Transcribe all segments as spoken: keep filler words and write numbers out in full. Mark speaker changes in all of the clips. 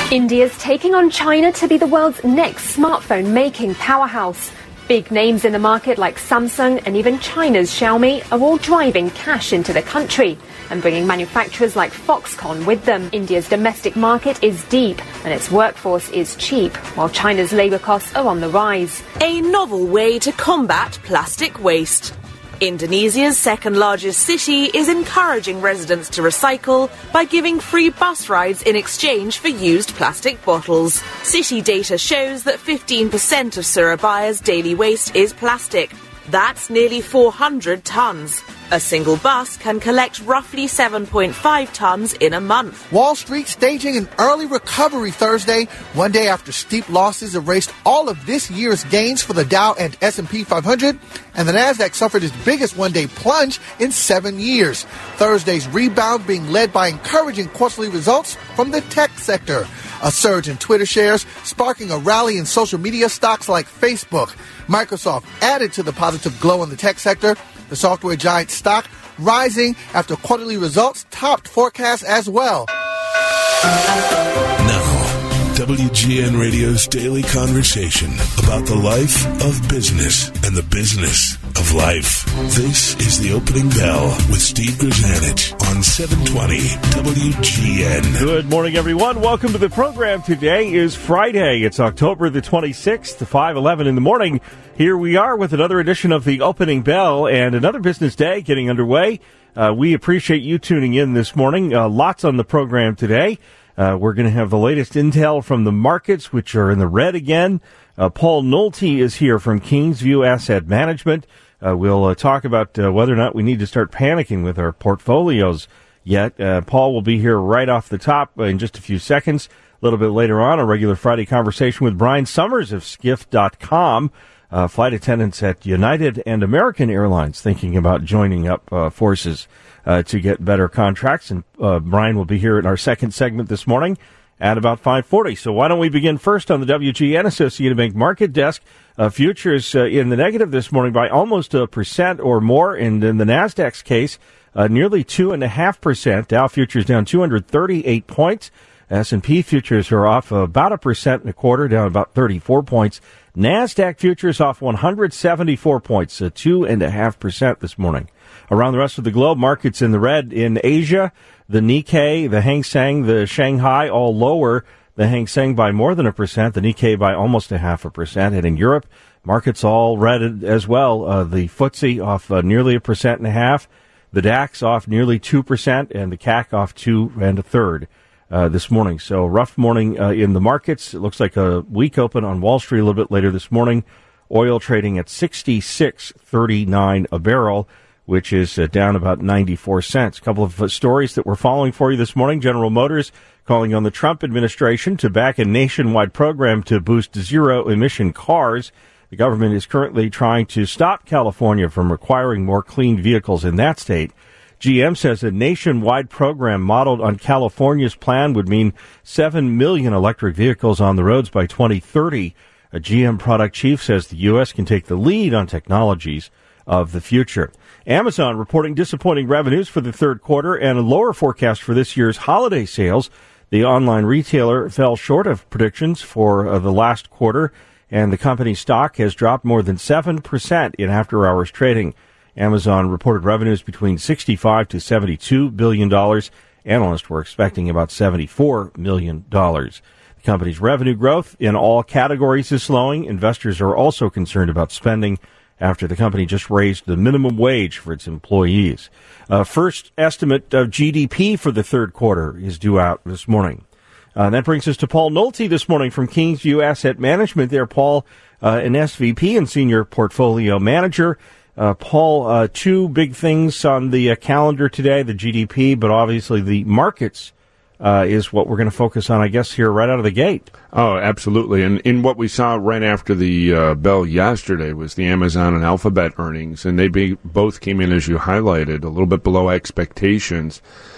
Speaker 1: India's taking on China to be the world's next smartphone-making powerhouse. Big names in the market like Samsung and even China's Xiaomi are all driving cash into the country and bringing manufacturers like Foxconn with them. India's domestic market is deep and its workforce is cheap, while China's labour costs are on the rise.
Speaker 2: A novel way to combat plastic waste. Indonesia's second largest city is encouraging residents to recycle by giving free bus rides in exchange for used plastic bottles. City data shows that fifteen percent of Surabaya's daily waste is plastic. That's nearly four hundred tonnes. A single bus can collect roughly seven point five tonnes in a month.
Speaker 3: Wall Street staging an early recovery Thursday, one day after steep losses erased all of this year's gains for the Dow and S and P five hundred, and the Nasdaq suffered its biggest one-day plunge in seven years. Thursday's rebound being led by encouraging quarterly results from the tech sector. A surge in Twitter shares sparking a rally in social media stocks like Facebook. Microsoft added to the positive glow in the tech sector. The software giant stock rising after quarterly results topped forecasts as well.
Speaker 4: Now, W G N Radio's daily conversation about the life of business and the business of life. This is The Opening Bell with Steve Grzanich on seven twenty W G N.
Speaker 5: Good morning, everyone. Welcome to the program. Today is Friday. It's October the twenty-sixth, five eleven in the morning. Here we are with another edition of The Opening Bell and another business day getting underway. Uh, we appreciate you tuning in this morning. Uh, lots on the program today. Uh, we're going to have the latest intel from the markets, which are in the red again. Uh, Paul Nolte is here from Kingsview Asset Management. Uh, we'll uh, talk about uh, whether or not we need to start panicking with our portfolios yet. Uh, Paul will be here right off the top in just a few seconds. A little bit later on, a regular Friday conversation with Brian Summers of skiff dot com. Uh, flight attendants at United and American Airlines thinking about joining up uh, forces uh, to get better contracts. And uh, Brian will be here in our second segment this morning at about five forty. So why don't we begin first on the W G N Associated Bank Market Desk. Uh, futures uh, in the negative this morning by almost a percent or more. And in the NASDAQ's case, uh, nearly two and a half percent. Dow futures down two hundred thirty-eight points. S and P futures are off about a percent and a quarter, down about thirty-four points. NASDAQ futures off one hundred seventy-four points, a two and a half percent this morning. Around the rest of the globe, markets in the red. In Asia, the Nikkei, the Hang Seng, the Shanghai all lower. The Hang Seng by more than a percent, the Nikkei by almost a half a percent. And in Europe, markets all red as well. Uh, the F T S E off uh, nearly a percent and a half. The DAX off nearly two percent and the C A C off two and a third. Uh, this morning. So rough morning uh, in the markets. It looks like a weak open on Wall Street a little bit later this morning. Oil trading at sixty-six thirty-nine a barrel, which is uh, down about ninety-four cents. A couple of uh, stories that we're following for you this morning. General Motors calling on the Trump administration to back a nationwide program to boost zero-emission cars. The government is currently trying to stop California from requiring more clean vehicles in that state. G M says a nationwide program modeled on California's plan would mean seven million electric vehicles on the roads by twenty thirty. A G M product chief says the U S can take the lead on technologies of the future. Amazon reporting disappointing revenues for the third quarter and a lower forecast for this year's holiday sales. The online retailer fell short of predictions for uh, the last quarter, and the company's stock has dropped more than seven percent in after-hours trading. Amazon reported revenues between sixty-five to seventy-two billion dollars. Analysts were expecting about seventy-four million dollars. The company's revenue growth in all categories is slowing. Investors are also concerned about spending after the company just raised the minimum wage for its employees. Uh, first estimate of G D P for the third quarter is due out this morning. Uh, that brings us to Paul Nolte this morning from Kingsview Asset Management. There, Paul, uh, an S V P and senior portfolio manager. Uh, Paul, uh, two big things on the uh, calendar today, the G D P, but obviously the markets uh, is what we're going to focus on, I guess, here right out of the gate.
Speaker 6: Oh, absolutely. And in what we saw right after the uh, bell yesterday was the Amazon and Alphabet earnings, and they be, both came in, as you highlighted, a little bit below expectations.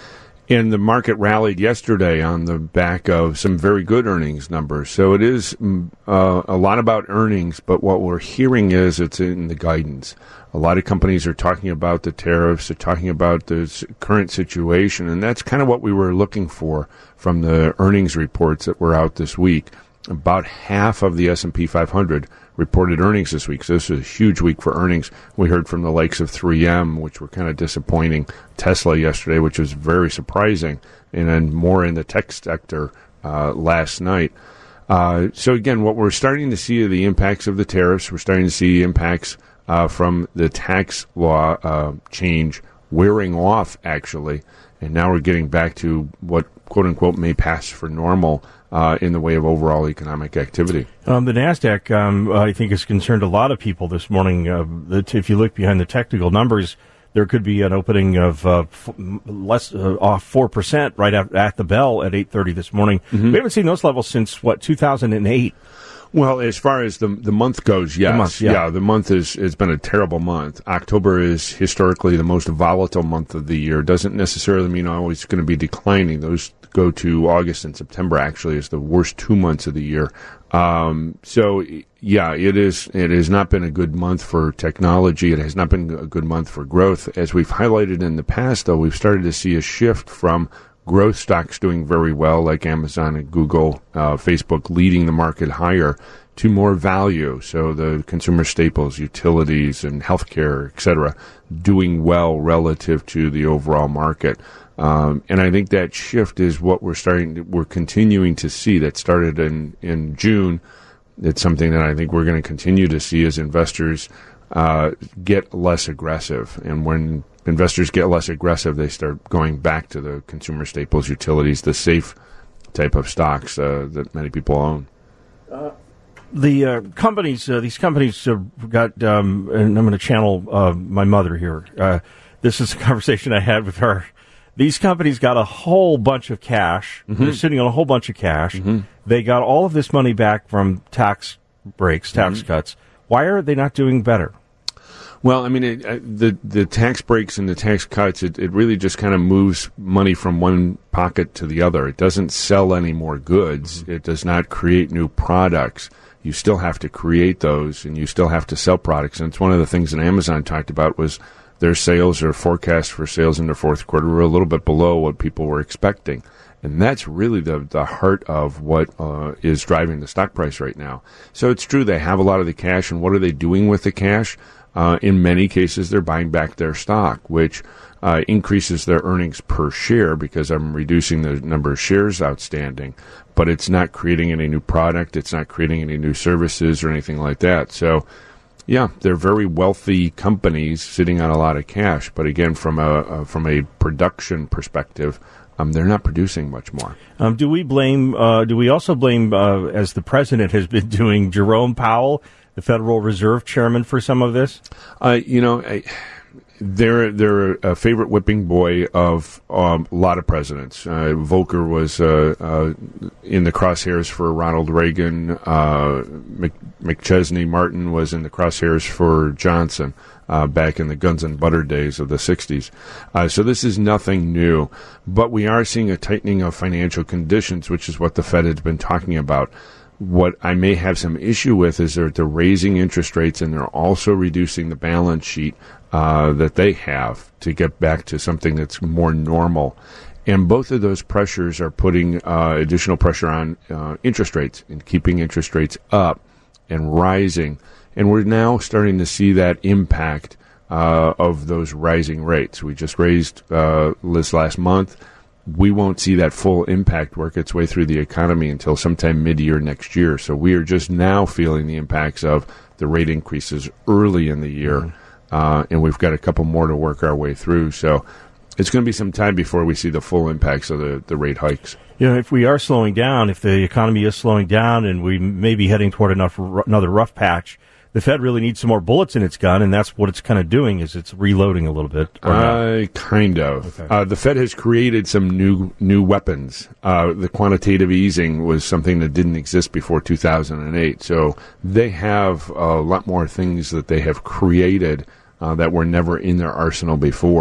Speaker 6: And the market rallied yesterday on the back of some very good earnings numbers. So it is uh, a lot about earnings, but what we're hearing is it's in the guidance. A lot of companies are talking about the tariffs, they're talking about the current situation, and that's kind of what we were looking for from the earnings reports that were out this week. About half of the S and P five hundred reported earnings this week, so this is a huge week for earnings. We heard from the likes of three M, which were kind of disappointing, Tesla yesterday, which was very surprising, and then more in the tech sector uh, last night. Uh, so again, what we're starting to see are the impacts of the tariffs. We're starting to see impacts uh, from the tax law uh, change wearing off, actually, and now we're getting back to what, quote-unquote, may pass for normal Uh, in the way of overall economic activity.
Speaker 5: Um, the NASDAQ, um, I think, has concerned a lot of people this morning. Uh, that if you look behind the technical numbers, there could be an opening of uh, f- less uh, off four percent right at, at the bell at eight thirty this morning. Mm-hmm. We haven't seen those levels since, what, two thousand eight?
Speaker 6: Well, as far as the the month goes, yes.
Speaker 5: The month, yeah.
Speaker 6: yeah, the month is has been a terrible month. October is historically the most volatile month of the year. Doesn't necessarily mean always going to be declining. Those go to August and September, actually, is the worst two months of the year. Um, so, yeah, it is. It has not been a good month for technology. It has not been a good month for growth. As we've highlighted in the past, though, we've started to see a shift from growth stocks doing very well, like Amazon and Google, uh, Facebook, leading the market higher, to more value. So the consumer staples, utilities, and healthcare, et cetera, doing well relative to the overall market. Um, and I think that shift is what we're starting to, we're continuing to see. That started in, in June. It's something that I think we're going to continue to see as investors uh, get less aggressive. And when investors get less aggressive, they start going back to the consumer staples, utilities, the safe type of stocks uh, that many people own.
Speaker 5: Uh, the uh, companies, uh, these companies uh, got, um, and I'm going to channel uh, my mother here. Uh, this is a conversation I had with her. These companies got a whole bunch of cash. Mm-hmm. They're sitting on a whole bunch of cash. Mm-hmm. They got all of this money back from tax breaks, tax mm-hmm. cuts. Why are they not doing better?
Speaker 6: Well, I mean, it, uh, the the tax breaks and the tax cuts, it, it really just kind of moves money from one pocket to the other. It doesn't sell any more goods. Mm-hmm. It does not create new products. You still have to create those, and you still have to sell products. And it's one of the things that Amazon talked about was their sales or forecast for sales in their fourth quarter were a little bit below what people were expecting. And that's really the, the heart of what uh, is driving the stock price right now. So it's true they have a lot of the cash, and what are they doing with the cash? Uh, in many cases, they're buying back their stock, which uh, increases their earnings per share because I'm reducing the number of shares outstanding. But it's not creating any new product. It's not creating any new services or anything like that. So, yeah, they're very wealthy companies sitting on a lot of cash. But again, from a, a from a production perspective, um, they're not producing much more.
Speaker 5: Um, do we blame? Uh, do we also blame, uh, as the president has been doing, Jerome Powell, the Federal Reserve Chairman, for some of this?
Speaker 6: Uh, you know, I, they're they're a favorite whipping boy of um, a lot of presidents. Uh, Volcker was uh, uh, in the crosshairs for Ronald Reagan. Uh, Mc, McChesney Martin was in the crosshairs for Johnson uh, back in the guns and butter days of the sixties. Uh, so this is nothing new, but we are seeing a tightening of financial conditions, which is what the Fed has been talking about. What I may have some issue with is that they're raising interest rates and they're also reducing the balance sheet uh, that they have to get back to something that's more normal. And both of those pressures are putting uh, additional pressure on uh, interest rates and keeping interest rates up and rising. And we're now starting to see that impact uh, of those rising rates. We just raised uh, this last month. We won't see that full impact work its way through the economy until sometime mid-year next year. So we are just now feeling the impacts of the rate increases early in the year, mm-hmm. uh, and we've got a couple more to work our way through. So it's going to be some time before we see the full impacts of the, the rate hikes.
Speaker 5: You know, if we are slowing down, if the economy is slowing down and we may be heading toward enough, another rough patch, the Fed really needs some more bullets in its gun, and that's what it's kind of doing, is it's reloading a little bit.
Speaker 6: Uh, kind of. Okay. Uh, the Fed has created some new new weapons. Uh, the quantitative easing was something that didn't exist before two thousand eight. So they have a lot more things that they have created uh, that were never in their arsenal before.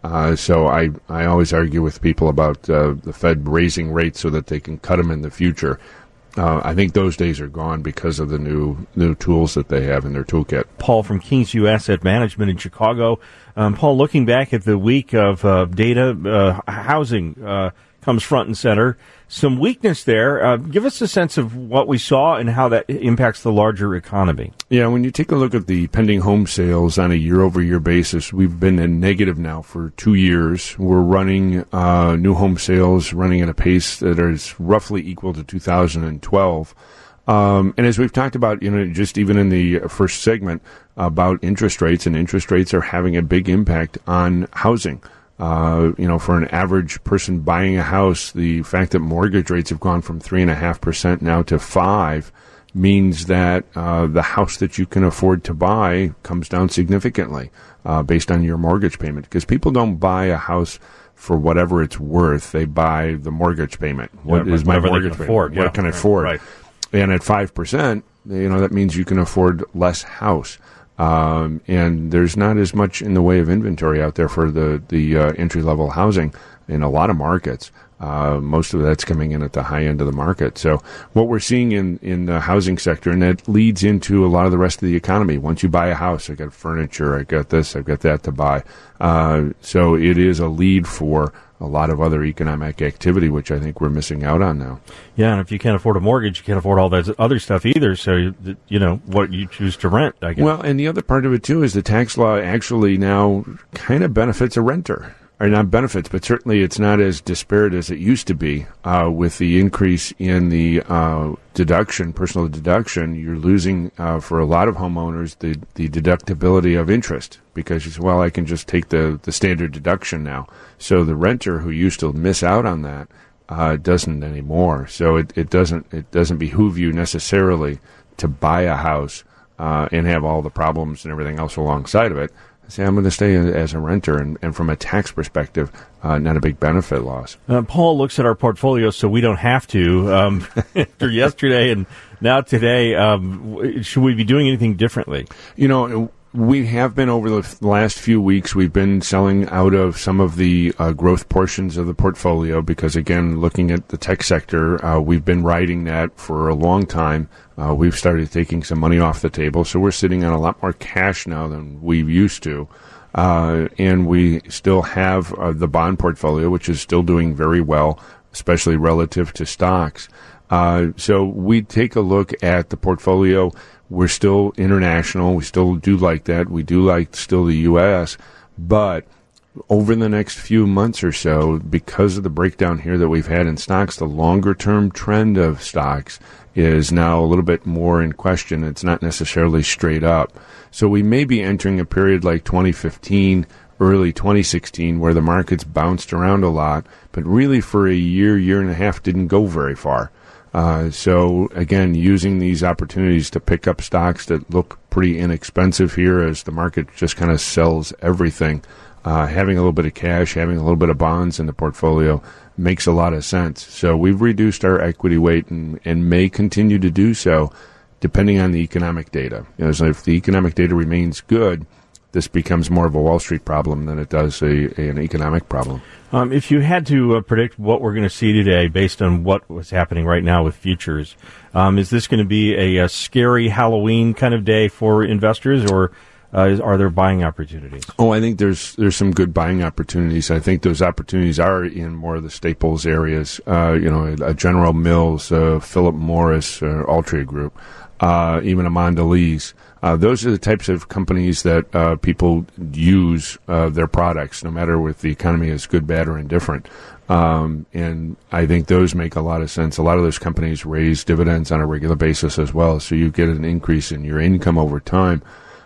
Speaker 6: Uh, so I, I always argue with people about uh, the Fed raising rates so that they can cut them in the future. Uh, I think those days are gone because of the new new tools that they have in their toolkit.
Speaker 5: Paul from Kingsview Asset Management in Chicago. Um, Paul, looking back at the week of uh, data, uh, housing uh, comes front and center. Some weakness there. Uh, give us a sense of what we saw and how that impacts the larger economy.
Speaker 6: Yeah, when you take a look at the pending home sales on a year-over-year basis, we've been in negative now for two years. We're running uh, new home sales running at a pace that is roughly equal to two thousand twelve. Um, and as we've talked about, you know, just even in the first segment about interest rates, and interest rates are having a big impact on housing. Uh, you know, for an average person buying a house, the fact that mortgage rates have gone from three and a half percent now to five means that uh, the house that you can afford to buy comes down significantly uh, based on your mortgage payment. Because people don't buy a house for whatever it's worth; they buy the mortgage payment. What
Speaker 5: yeah,
Speaker 6: is my
Speaker 5: mortgage
Speaker 6: payment?
Speaker 5: Afford,
Speaker 6: what
Speaker 5: yeah.
Speaker 6: can I afford?
Speaker 5: Right.
Speaker 6: And at five percent, you know, that means you can afford less house. Um, and there's not as much in the way of inventory out there for the, the uh, entry-level housing in a lot of markets. Uh, most of that's coming in at the high end of the market. So what we're seeing in, in the housing sector, and that leads into a lot of the rest of the economy. Once you buy a house, I got furniture, I got this, I've got that to buy. Uh, so it is a lead for a lot of other economic activity, which I think we're missing out on now.
Speaker 5: Yeah, and if you can't afford a mortgage, you can't afford all that other stuff either. So, you, you know, what you choose to rent, I guess.
Speaker 6: Well, and the other part of it, too, is the tax law actually now kind of benefits a renter. Or not benefits, but certainly it's not as disparate as it used to be. Uh, with the increase in the uh, deduction, personal deduction, you're losing, uh, for a lot of homeowners, the, the deductibility of interest. Because you say, well, I can just take the, the standard deduction now. So the renter who used to miss out on that uh, doesn't anymore. So it, it doesn't it doesn't behoove you necessarily to buy a house uh, and have all the problems and everything else alongside of it. Say, I'm going to stay as a renter, and, and from a tax perspective, uh, not a big benefit loss.
Speaker 5: Uh, Paul looks at our portfolio so we don't have to. Um, after yesterday and now today, um, should we be doing anything differently?
Speaker 6: You know, we have been over the last few weeks, we've been selling out of some of the uh, growth portions of the portfolio because, again, looking at the tech sector, uh, we've been riding that for a long time. Uh, we've started taking some money off the table, so we're sitting on a lot more cash now than we used to. Uh, and we still have uh, the bond portfolio, which is still doing very well, especially relative to stocks. Uh, so we take a look at the portfolio. We're still international. We still do like that. We do like still the U S, but over the next few months or so, because of the breakdown here that we've had in stocks, the longer-term trend of stocks is now a little bit more in question. It's not necessarily straight up. So we may be entering a period like twenty fifteen, early twenty sixteen, where the markets bounced around a lot, but really for a year, year and a half didn't go very far. Uh, so, again, using these opportunities to pick up stocks that look pretty inexpensive here as the market just kind of sells everything. Uh, having a little bit of cash, having a little bit of bonds in the portfolio makes a lot of sense. So we've reduced our equity weight and, and may continue to do so depending on the economic data. You know, so if the economic data remains good, this becomes more of a Wall Street problem than it does a, a, an economic problem.
Speaker 5: Um, if you had to uh, predict what we're going to see today based on what was happening right now with futures, um, is this going to be a, a scary Halloween kind of day for investors, or uh, is, are there buying opportunities?
Speaker 6: Oh, I think there's there's some good buying opportunities. I think those opportunities are in more of the staples areas. Uh, you know, a General Mills, uh, Philip Morris, uh, Altria Group, uh, even a Mondelez. Uh, those are the types of companies that uh, people use uh, their products, no matter if the economy is good, bad, or indifferent. Um, and I think those make a lot of sense. A lot of those companies raise dividends on a regular basis as well, so you get an increase in your income over time.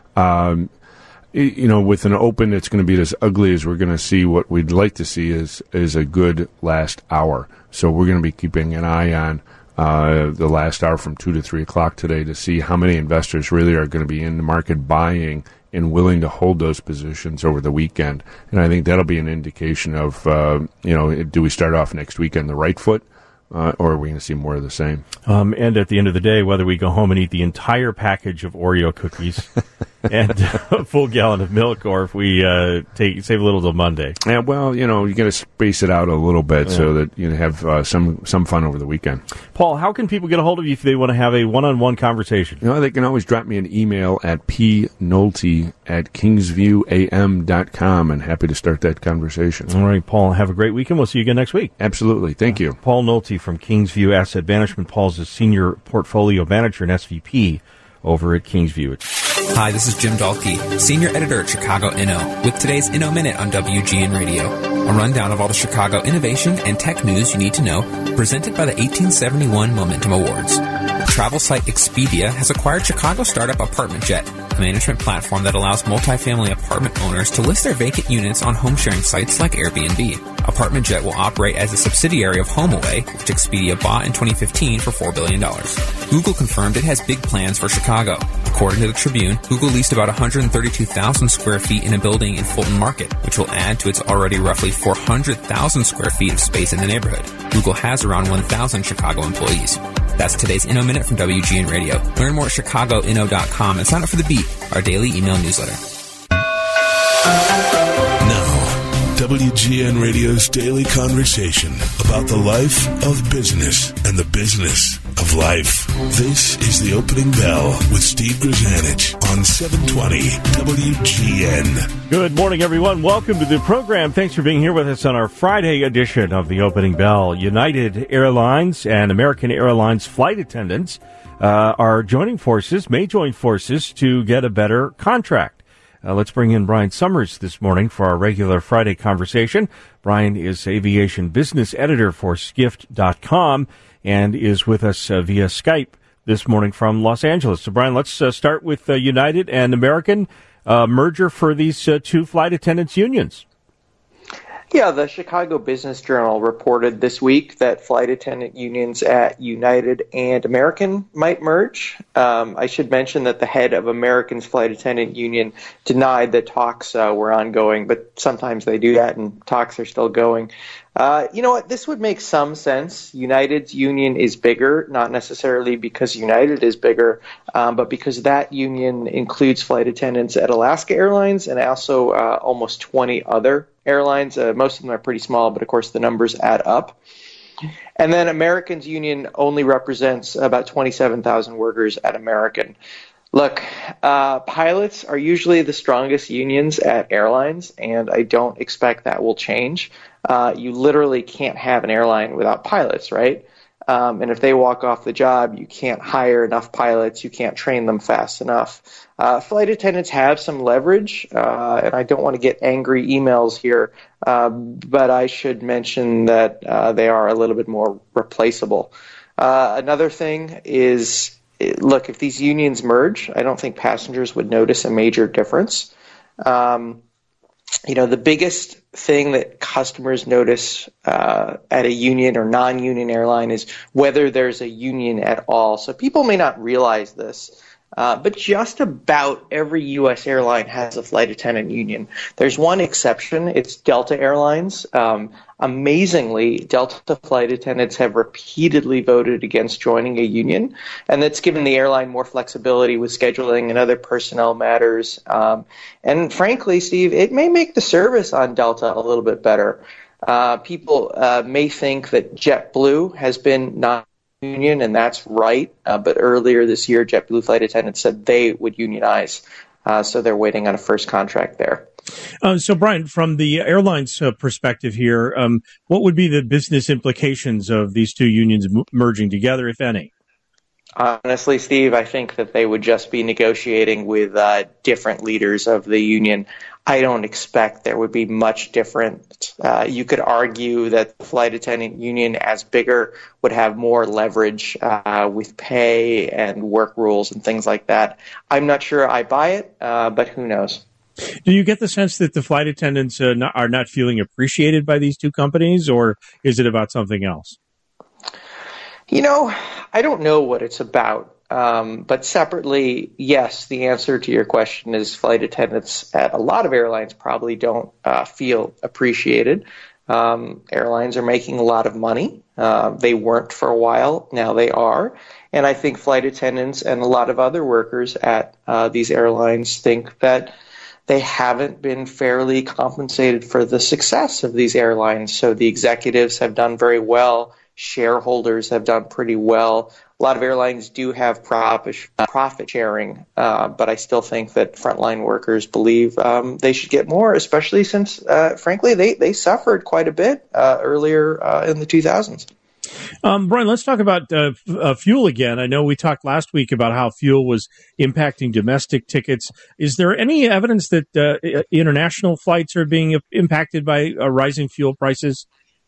Speaker 6: Um, you know, with an open that's going to be as ugly as we're going to see, what we'd like to see is is a good last hour. So we're going to be keeping an eye on Uh, the last hour from two to three o'clock today to see how many investors really are going to be in the market buying and willing to hold those positions over the weekend. And I think that'll be an indication of, uh, you know, do we start off next week on the right foot, uh, or are we going to see more of the same?
Speaker 5: Um, and at the end of the day, whether we go home and eat the entire package of Oreo cookies and a full gallon of milk, or if we uh, take save a little till Monday.
Speaker 6: Yeah, well, you know, you got to space it out a little bit
Speaker 5: yeah.
Speaker 6: so that you have uh, some some fun over the weekend.
Speaker 5: Paul, how can people get a hold of you if they want to have a one-on-one conversation?
Speaker 6: You know, they can always drop me an email at p nolte at kingsview a m dot com, and happy to start that conversation.
Speaker 5: All right, Paul, have a great weekend. We'll see you again next week.
Speaker 6: Absolutely. Thank you.
Speaker 5: Uh, Paul Nolte from Kingsview Asset Management. Paul's a senior portfolio manager and S V P over at Kingsview.
Speaker 7: Hi, this is Jim Dahlke, Senior Editor at Chicago Inno, with today's Inno Minute on W G N Radio. A rundown of all the Chicago innovation and tech news you need to know, presented by the eighteen seventy-one Momentum Awards. Travel site Expedia has acquired Chicago startup ApartmentJet, a management platform that allows multifamily apartment owners to list their vacant units on home-sharing sites like Airbnb. ApartmentJet will operate as a subsidiary of HomeAway, which Expedia bought in twenty fifteen for four billion dollars. Google confirmed it has big plans for Chicago. According to the Tribune, Google leased about one hundred thirty-two thousand square feet in a building in Fulton Market, which will add to its already roughly four hundred thousand square feet of space in the neighborhood. Google has around one thousand Chicago employees. That's today's Inno Minute from W G N Radio. Learn more at chicago inno dot com and sign up for The Beat, our daily email newsletter.
Speaker 4: Now, W G N Radio's daily conversation about the life of business and the business of life. This is the Opening Bell with Steve Grzanich on seven twenty W G N.
Speaker 5: Good morning, everyone. Welcome to the program. Thanks for being here with us on our Friday edition of the Opening Bell. United Airlines and American Airlines flight attendants uh, are joining forces, may join forces to get a better contract. Uh, let's bring in Brian Summers this morning for our regular Friday conversation. Brian is aviation business editor for skift dot com and is with us uh, via Skype this morning from Los Angeles. So, Brian, let's uh, start with uh, United and American uh, merger for these uh, two flight attendants unions.
Speaker 8: Yeah, the Chicago Business Journal reported this week that flight attendant unions at United and American might merge. Um, I should mention that the head of American's flight attendant union denied that talks uh, were ongoing, but sometimes they do that and talks are still going. Uh, you know what? This would make some sense. United's union is bigger, not necessarily because United is bigger, um, but because that union includes flight attendants at Alaska Airlines and also uh, almost twenty other airlines. Uh, most of them are pretty small, but of course the numbers add up. And then American's union only represents about twenty-seven thousand workers at American. Look, uh, pilots are usually the strongest unions at airlines, and I don't expect that will change. Uh, you literally can't have an airline without pilots, right? Um, and if they walk off the job, you can't hire enough pilots. You can't train them fast enough. Uh, flight attendants have some leverage, uh, and I don't want to get angry emails here, uh, but I should mention that uh, they are a little bit more replaceable. Uh, another thing is, look, if these unions merge, I don't think passengers would notice a major difference. Um, you know, the biggest thing that customers notice uh, at a union or non-union airline is whether there's a union at all. So people may not realize this, uh, but just about every U S airline has a flight attendant union. There's one exception. It's Delta Airlines. Um, amazingly, Delta flight attendants have repeatedly voted against joining a union, and that's given the airline more flexibility with scheduling and other personnel matters. Um, and frankly, Steve, it may make the service on Delta a little bit better. Uh, people uh, may think that JetBlue has been non union, and that's right. Uh, but earlier this year, JetBlue flight attendants said they would unionize. Uh, so they're waiting on a first contract there.
Speaker 9: Uh, so, Brian, from the airline's uh, perspective here, um, what would be the business implications of these two unions m- merging together, if any?
Speaker 8: Honestly, Steve, I think that they would just be negotiating with uh, different leaders of the union. I don't expect there would be much different. Uh, you could argue that the flight attendant union, as bigger, would have more leverage uh, with pay and work rules and things like that. I'm not sure I buy it, uh, but who knows?
Speaker 9: Do you get the sense that the flight attendants uh, not, are not feeling appreciated by these two companies, or is it about something else?
Speaker 8: You know, I don't know what it's about. Um, but separately, yes, the answer to your question is flight attendants at a lot of airlines probably don't uh, feel appreciated. Um, airlines are making a lot of money. Uh, they weren't for a while. Now they are. And I think flight attendants and a lot of other workers at uh, these airlines think that they haven't been fairly compensated for the success of these airlines. So the executives have done very well. Shareholders have done pretty well. A lot of airlines do have profit profit sharing, uh, but I still think that frontline workers believe um, they should get more, especially since, uh, frankly, they, they suffered quite a bit uh, earlier uh, in the two thousands.
Speaker 9: Um, Brian, let's talk about uh, f- uh, fuel again. I know we talked last week about how fuel was impacting domestic tickets. Is there any evidence that uh, international flights are being impacted by uh, rising fuel prices?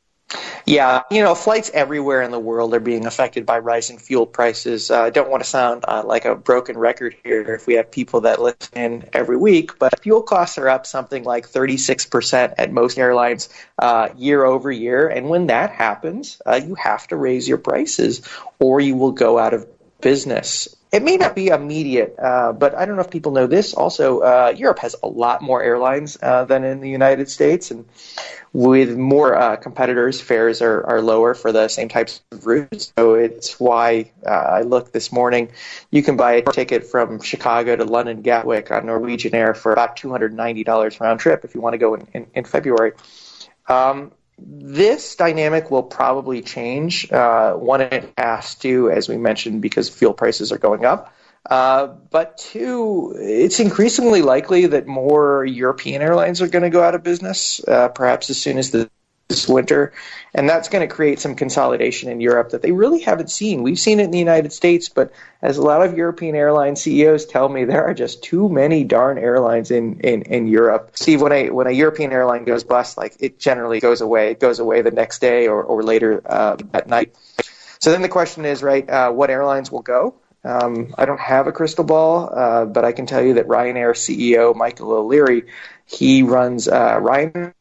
Speaker 8: Yeah, you know, flights everywhere in the world are being affected by rising fuel prices. Uh, I don't want to sound uh, like a broken record here if we have people that listen in every week, but fuel costs are up something like thirty-six percent at most airlines uh, year over year. And when that happens, uh, you have to raise your prices or you will go out of business. It may not be immediate, uh, but I don't know if people know this. Also, uh, Europe has a lot more airlines uh, than in the United States, and with more uh, competitors, fares are, are lower for the same types of routes. So it's why uh, I looked this morning. You can buy a ticket from Chicago to London Gatwick on Norwegian Air for about two hundred ninety dollars round trip if you want to go in, in, in February. Um, This dynamic will probably change. Uh, one, it has to, as we mentioned, because fuel prices are going up. Uh, but two, it's increasingly likely that more European airlines are going to go out of business, uh, perhaps as soon as the, this winter. And that's going to create some consolidation in Europe that they really haven't seen. We've seen it in the United States, but as a lot of European airline C E Os tell me, there are just too many darn airlines in, in, in Europe. Steve, when a when a European airline goes bust, like it generally goes away. It goes away the next day or, or later uh, at night. So then the question is, right, uh, what airlines will go? Um, I don't have a crystal ball, uh, but I can tell you that Ryanair C E O Michael O'Leary, he runs uh, Ryanair.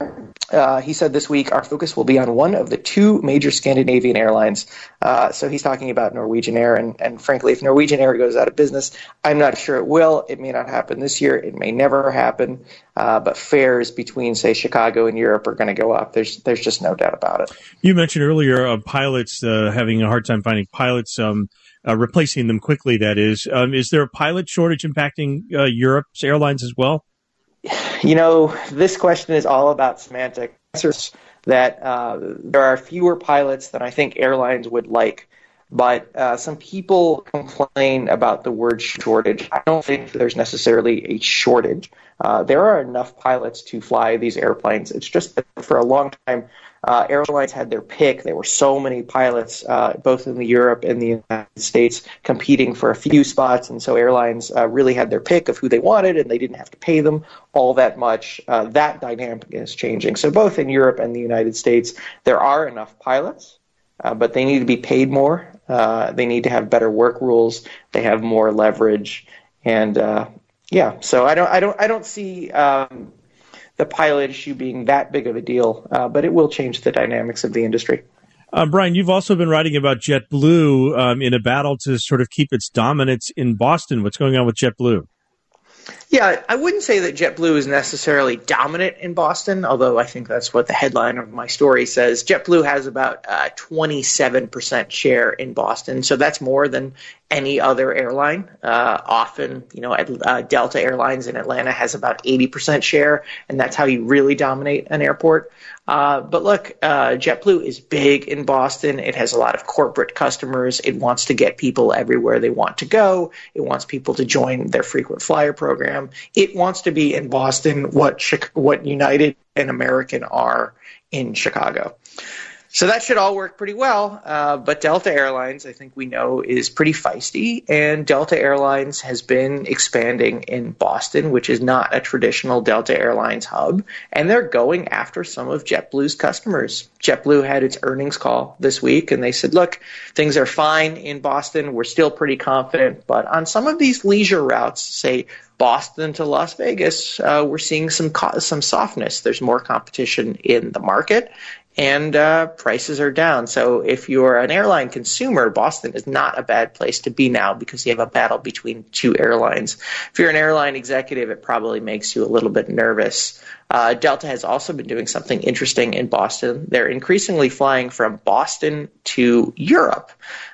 Speaker 8: Uh, he said this week, our focus will be on one of the two major Scandinavian airlines. Uh, so he's talking about Norwegian Air. And, and frankly, if Norwegian Air goes out of business, I'm not sure it will. It may not happen this year. It may never happen. Uh, but fares between, say, Chicago and Europe are going to go up. There's there's just no doubt about it.
Speaker 9: You mentioned earlier uh, pilots uh, having a hard time finding pilots, um, uh, replacing them quickly, that is. Um, is there a pilot shortage impacting uh, Europe's airlines as well?
Speaker 8: You know, this question is all about semantics. Answers that uh, there are fewer pilots than I think airlines would like. But uh, some people complain about the word shortage. I don't think there's necessarily a shortage. Uh, there are enough pilots to fly these airplanes. It's just that for a long time, uh, airlines had their pick. There were so many pilots, uh, both in the Europe and the United States, competing for a few spots. And so airlines uh, really had their pick of who they wanted, and they didn't have to pay them all that much. Uh, that dynamic is changing. So both in Europe and the United States, there are enough pilots, uh, but they need to be paid more. Uh, they need to have better work rules. They have more leverage, and uh, yeah. So I don't, I don't, I don't see um, the pilot issue being that big of a deal, uh, but it will change the dynamics of the industry.
Speaker 9: Uh, Brian, you've also been writing about JetBlue um, in a battle to sort of keep its dominance in Boston. What's going on with JetBlue?
Speaker 8: Yeah, I wouldn't say that JetBlue is necessarily dominant in Boston, although I think that's what the headline of my story says. JetBlue has about uh, twenty-seven percent share in Boston, so that's more than any other airline. Uh, often, you know, uh, Delta Airlines in Atlanta has about eighty percent share, and that's how you really dominate an airport. Uh, but look, uh, JetBlue is big in Boston. It has a lot of corporate customers. It wants to get people everywhere they want to go. It wants people to join their frequent flyer program. It wants to be in Boston what what United and American are in Chicago. So that should all work pretty well, uh, but Delta Airlines, I think we know, is pretty feisty, and Delta Airlines has been expanding in Boston, which is not a traditional Delta Airlines hub, and they're going after some of JetBlue's customers. JetBlue had its earnings call this week, and they said, look, things are fine in Boston. We're still pretty confident, but on some of these leisure routes, say Boston to Las Vegas, uh, we're seeing some co- some softness. There's more competition in the market, and uh, prices are down. So if you're an airline consumer, Boston is not a bad place to be now because you have a battle between two airlines. If you're an airline executive, it probably makes you a little bit nervous. Uh, Delta has also been doing something interesting in Boston. They're increasingly flying from Boston to Europe.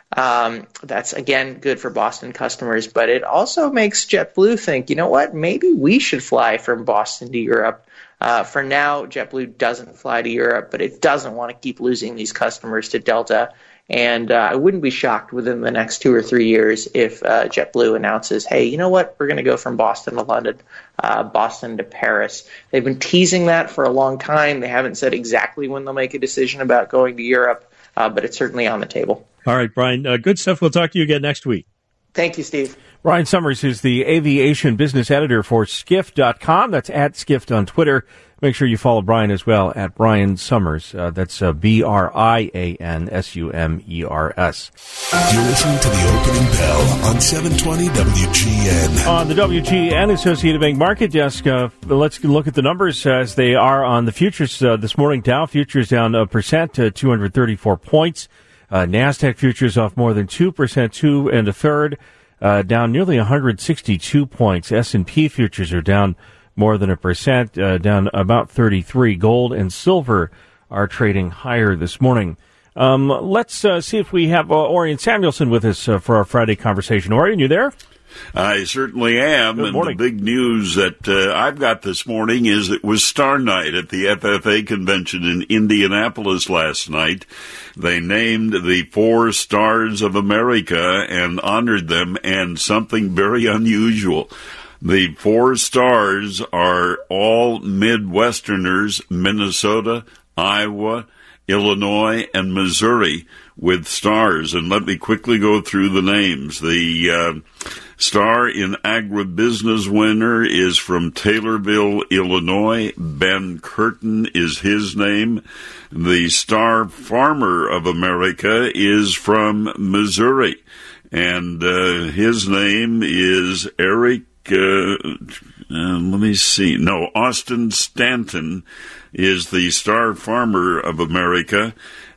Speaker 8: Um, that's, again, good for Boston customers, but it also makes JetBlue think, you know what, maybe we should fly from Boston to Europe. Uh, for now, JetBlue doesn't fly to Europe, but it doesn't want to keep losing these customers to Delta. And uh, I wouldn't be shocked within the next two or three years if uh, JetBlue announces, hey, you know what, we're going to go from Boston to London, uh, Boston to Paris. They've been teasing that for a long time. They haven't said exactly when they'll make a decision about going to Europe, uh, but it's certainly on the table.
Speaker 9: All right, Brian, uh, good stuff. We'll talk to you again next week.
Speaker 8: Thank you, Steve.
Speaker 5: Brian Summers is the aviation business editor for skift dot com. That's at Skift on Twitter. Make sure you follow Brian as well at Brian Summers. Uh, that's uh, B R I A N S U M E R S.
Speaker 4: You're listening to the opening bell on seven twenty W G N.
Speaker 5: On the W G N Associated Bank Market Desk, uh, let's look at the numbers as they are on the futures uh, this morning. Dow futures down a percent to two hundred thirty-four points. Uh, NASDAQ futures off more than two percent, two and a third, uh, down nearly one hundred sixty-two points. S and P futures are down more than a percent, uh, down about thirty-three. Gold and silver are trading higher this morning. Um, let's uh, see if we have uh, Orion Samuelson with us uh, for our Friday conversation. Orion, you there?
Speaker 10: I certainly am,
Speaker 5: Good
Speaker 10: and
Speaker 5: morning.
Speaker 10: the big news that uh, I've got this morning is it was Star Night at the F F A convention in Indianapolis last night. They named the four stars of America and honored them, and something very unusual. The four stars are all Midwesterners: Minnesota, Iowa, Illinois, and Missouri with stars. And let me quickly go through the names. The uh, Star in Agribusiness winner is from Taylorville, Illinois. Ben Curtin is his name. The Star Farmer of America is from Missouri, and uh, his name is Eric, uh, uh, let me see, no, Austin Stanton is the Star Farmer of America.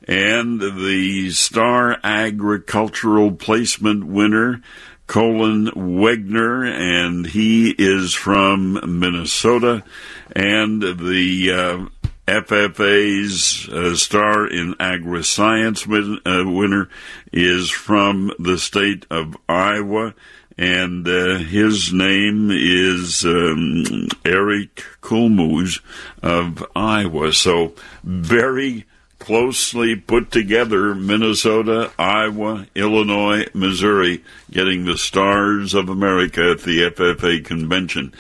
Speaker 10: And the Star Agricultural Placement winner, Colin Wegner, and he is from Minnesota. And the uh, F F A's uh, Star in Agri-Science win, uh, winner is from the state of Iowa. And uh, his name is um, Eric Kulmuz of Iowa. So very closely put together, Minnesota, Iowa, Illinois, Missouri, getting the Stars of America at the F F A convention.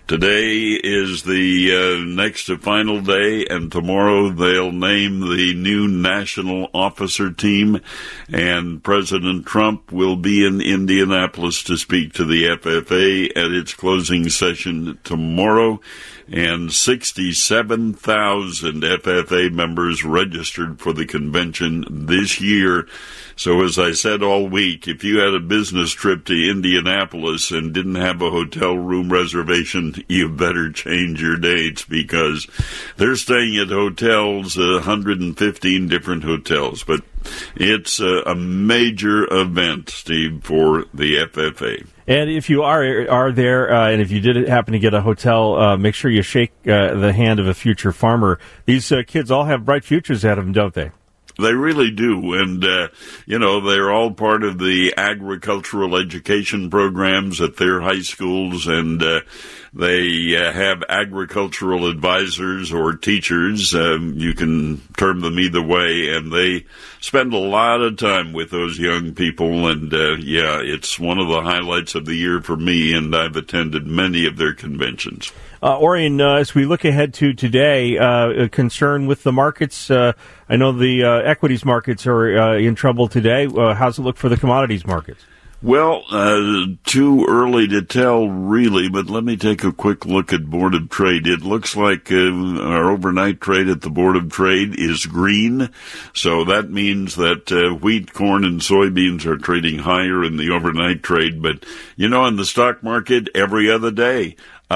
Speaker 10: Today is the uh, next to final day, and tomorrow they'll name the new national officer team, and President Trump will be in Indianapolis to speak to the F F A at its closing session tomorrow. And sixty-seven thousand F F A members registered for the convention this year. So as I said all week, if you had a business trip to Indianapolis and didn't have a hotel room reservation, you better change your dates, because they're staying at hotels, one hundred fifteen different hotels. But it's a, a major event, Steve, for the F F A.
Speaker 5: And if you are are there, uh, and if you did happen to get a hotel, uh, make sure you shake uh, the hand of a future farmer. These uh, kids all have bright futures ahead of them, don't they?
Speaker 10: They really do, and, uh, you know, they're all part of the agricultural education programs at their high schools, and uh, they uh, have agricultural advisors or teachers. Um, you can term them either way, and they spend a lot of time with those young people, and, uh, yeah, it's one of the highlights of the year for me, and I've attended many of their conventions.
Speaker 5: Uh, Orion, uh, as we look ahead to today, uh, a concern with the markets. Uh, I know the uh, equities markets are uh, in trouble today. Uh, how's it look for the commodities markets?
Speaker 10: Well, uh, too early to tell, really, but let me take a quick look at Board of Trade. It looks like uh, our overnight trade at the Board of Trade is green, so that means that uh, wheat, corn, and soybeans are trading higher in the overnight trade. But, you know, in the stock market, every other day, up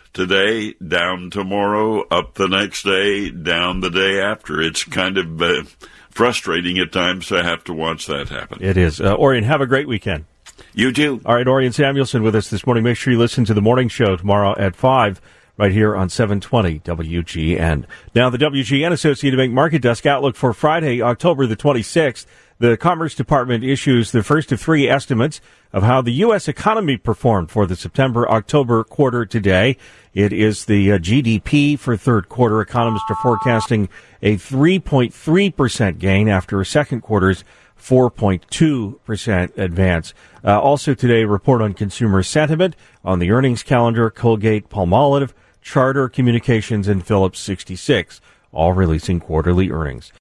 Speaker 10: today, down tomorrow, up the next day, down the day after. It's kind of uh, frustrating at times to have to watch that happen.
Speaker 5: It is. Uh, Orion, have a great weekend.
Speaker 10: You too.
Speaker 5: All right, Orion Samuelson with us this morning. Make sure you listen to the morning show tomorrow at five. Right here on seven twenty W G N. Now, the W G N Associated Bank Market Desk outlook for Friday, October the twenty-sixth. The Commerce Department issues the first of three estimates of how the U S economy performed for the September-October quarter today. It is the uh, G D P for third quarter. Economists are forecasting a three point three percent gain after a second quarter's four point two percent advance. Uh, also today, a report on consumer sentiment. On the earnings calendar, Colgate, Palmolive, Charter Communications, and Phillips sixty-six, all releasing quarterly earnings.